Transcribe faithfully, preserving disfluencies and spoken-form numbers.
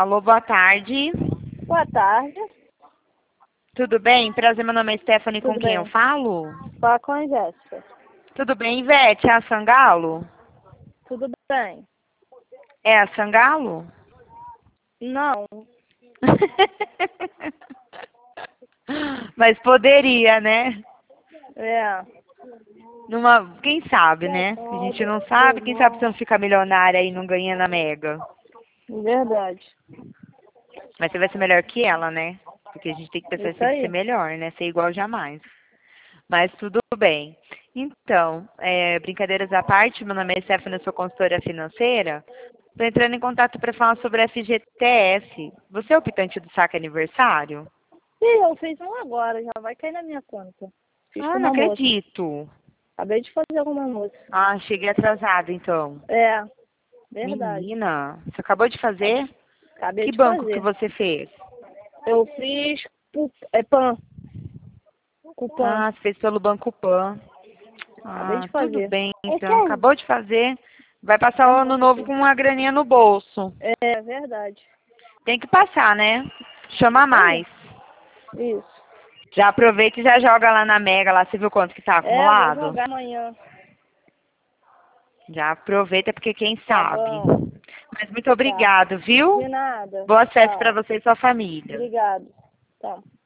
Alô, boa tarde. Boa tarde. Tudo bem? Prazer, meu nome é Stephanie, Tudo com quem bem. eu falo? Fala com a Jéssica. Tudo bem, Ivete? É a Sangalo? Tudo bem. É a Sangalo? Não. Mas poderia, né? É. Numa... Quem sabe, né? A gente não sabe. Quem sabe você não fica milionária e não ganha na Mega. Verdade. Mas você vai ser melhor que ela, né? Porque a gente tem que pensar Isso que tem que ser aí. melhor, né? Ser igual jamais. Mas tudo bem. Então, é, brincadeiras à parte, meu nome é Stephanie, eu sou consultora financeira. Estou entrando em contato para falar sobre a F G T S. Você é o pitante do saque aniversário? Ih, eu fiz um agora, já vai cair na minha conta. Fiz Ah, com não uma moça. acredito. Acabei de fazer com uma moça. Ah, cheguei atrasada, então. É. Verdade. Menina, você acabou de fazer? Acabei Que de banco que fazer. você fez? Eu fiz pu- é pan. Cupom. Ah, você fez pelo Banco Pan. Acabei Ah, de tudo fazer. bem, então. Acabou de fazer. Vai passar o ano novo com uma graninha no bolso. É verdade. Tem que passar, né? Chama Isso aí. mais. Isso. Já aproveita e já joga lá na Mega, lá, você viu quanto que tá É, vou acumulado? jogar amanhã. Já aproveita, porque quem Tá sabe. bom. Mas muito Tá. obrigado, viu? De nada. Boa festa pra Tchau. você e sua família. Obrigado. Tá.